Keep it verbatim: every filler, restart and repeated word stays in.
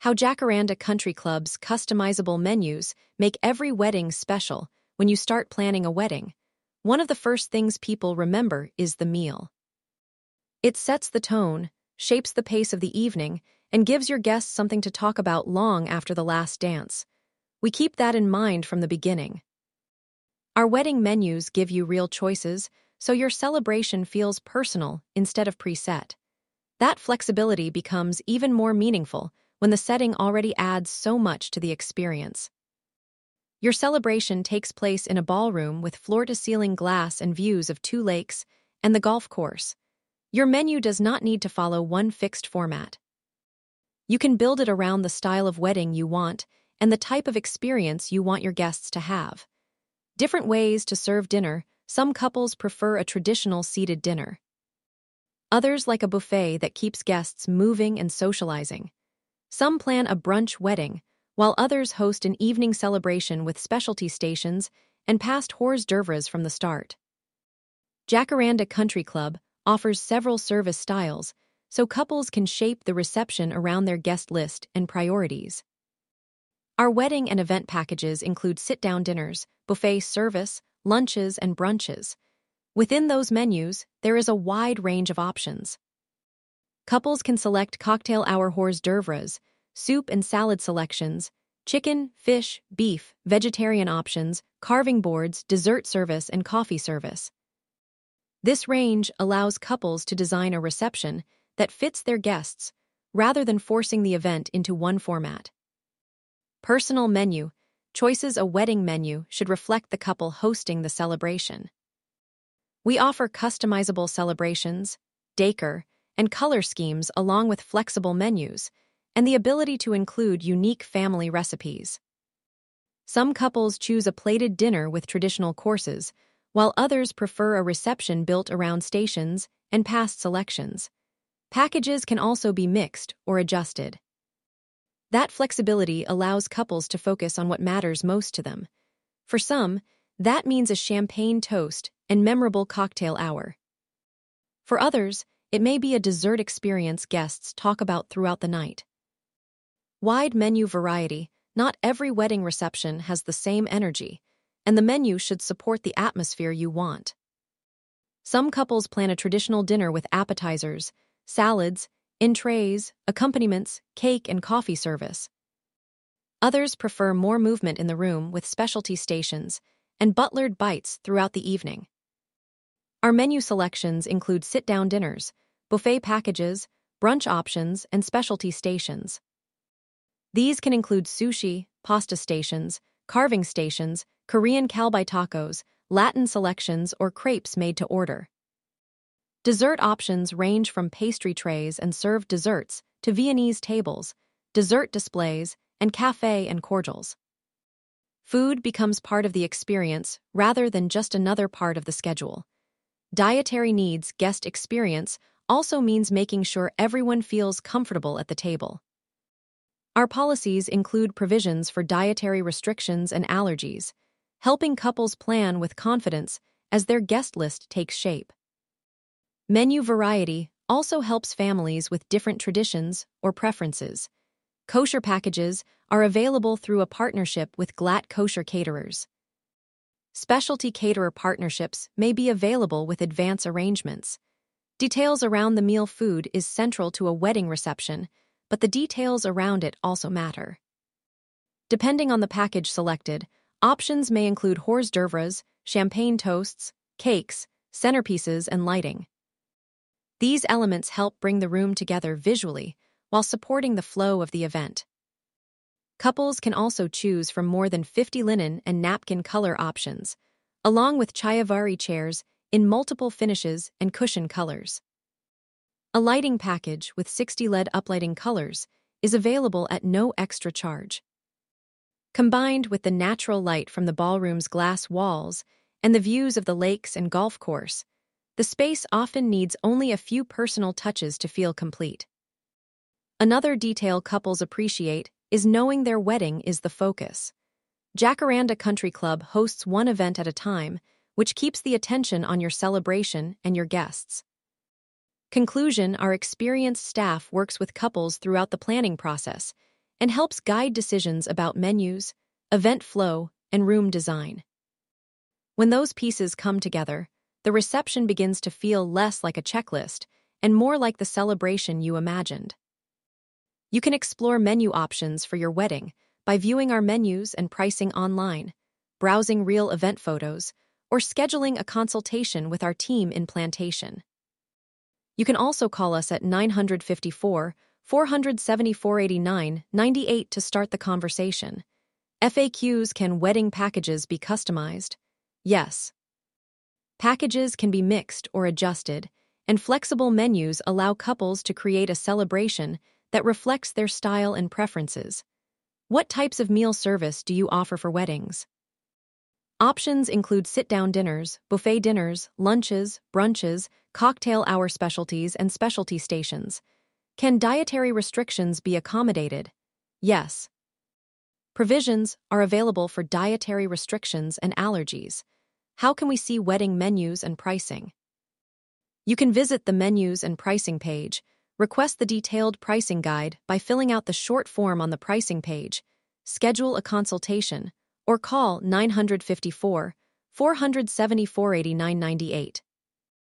How Jacaranda Country Club's customizable menus make every wedding special. When you start planning a wedding, one of the first things people remember is the meal. It sets the tone, shapes the pace of the evening, and gives your guests something to talk about long after the last dance. We keep that in mind from the beginning. Our wedding menus give you real choices, so your celebration feels personal instead of preset. That flexibility becomes even more meaningful when the setting already adds so much to the experience. Your celebration takes place in a ballroom with floor-to-ceiling glass and views of two lakes and the golf course. Your menu does not need to follow one fixed format. You can build it around the style of wedding you want and the type of experience you want your guests to have. Different ways to serve dinner. Some couples prefer a traditional seated dinner. Others like a buffet that keeps guests moving and socializing. Some plan a brunch wedding, while others host an evening celebration with specialty stations and passed hors d'oeuvres from the start. Jacaranda Country Club offers several service styles, so couples can shape the reception around their guest list and priorities. Our wedding and event packages include sit-down dinners, buffet service, lunches, and brunches. Within those menus, there is a wide range of options. Couples can select cocktail hour hors d'oeuvres, soup and salad selections, chicken, fish, beef, vegetarian options, carving boards, dessert service, and coffee service. This range allows couples to design a reception that fits their guests, rather than forcing the event into one format. Personal menu. Choices. A wedding menu should reflect the couple hosting the celebration. We offer customizable celebrations, decor, and color schemes along with flexible menus, and the ability to include unique family recipes. Some couples choose a plated dinner with traditional courses, while others prefer a reception built around stations and past selections. Packages can also be mixed or adjusted. That flexibility allows couples to focus on what matters most to them. For some, that means a champagne toast and memorable cocktail hour. For others, it may be a dessert experience guests talk about throughout the night. Wide menu variety. Not every wedding reception has the same energy, and the menu should support the atmosphere you want. Some couples plan a traditional dinner with appetizers, salads, entrees, accompaniments, cake, and coffee service. Others prefer more movement in the room with specialty stations and butlered bites throughout the evening. Our menu selections include sit-down dinners, buffet packages, brunch options, and specialty stations. These can include sushi, pasta stations, carving stations, Korean kalbi tacos, Latin selections, or crepes made to order. Dessert options range from pastry trays and served desserts to Viennese tables, dessert displays, and café and cordials. Food becomes part of the experience rather than just another part of the schedule. Dietary needs. Guest experience also means making sure everyone feels comfortable at the table. Our policies include provisions for dietary restrictions and allergies, helping couples plan with confidence as their guest list takes shape. Menu variety also helps families with different traditions or preferences. Kosher packages are available through a partnership with Glatt Kosher Caterers. Specialty caterer partnerships may be available with advance arrangements. Details around the meal. Food is central to a wedding reception, but the details around it also matter. Depending on the package selected, options may include hors d'oeuvres, champagne toasts, cakes, centerpieces, and lighting. These elements help bring the room together visually while supporting the flow of the event. Couples can also choose from more than fifty linen and napkin color options, along with chaivari chairs in multiple finishes and cushion colors. A lighting package with sixty L E D uplighting colors is available at no extra charge. Combined with the natural light from the ballroom's glass walls and the views of the lakes and golf course, the space often needs only a few personal touches to feel complete. Another detail couples appreciate is knowing their wedding is the focus. Jacaranda Country Club hosts one event at a time, which keeps the attention on your celebration and your guests. Conclusion: our experienced staff works with couples throughout the planning process, and helps guide decisions about menus, event flow, and room design. When those pieces come together, the reception begins to feel less like a checklist and more like the celebration you imagined. You can explore menu options for your wedding by viewing our menus and pricing online, browsing real event photos, or scheduling a consultation with our team in Plantation. You can also call us at nine five four, four seven four, eight nine nine eight to start the conversation. F A Qs: Can wedding packages be customized? Yes. Packages can be mixed or adjusted, and flexible menus allow couples to create a celebration that reflects their style and preferences. What types of meal service do you offer for weddings? Options include sit-down dinners, buffet dinners, lunches, brunches, cocktail hour specialties, and specialty stations. Can dietary restrictions be accommodated? Yes. Provisions are available for dietary restrictions and allergies. How can we see wedding menus and pricing? You can visit the menus and pricing page, request the detailed pricing guide by filling out the short form on the pricing page, schedule a consultation, or call nine five four, four seven four, eight nine nine eight.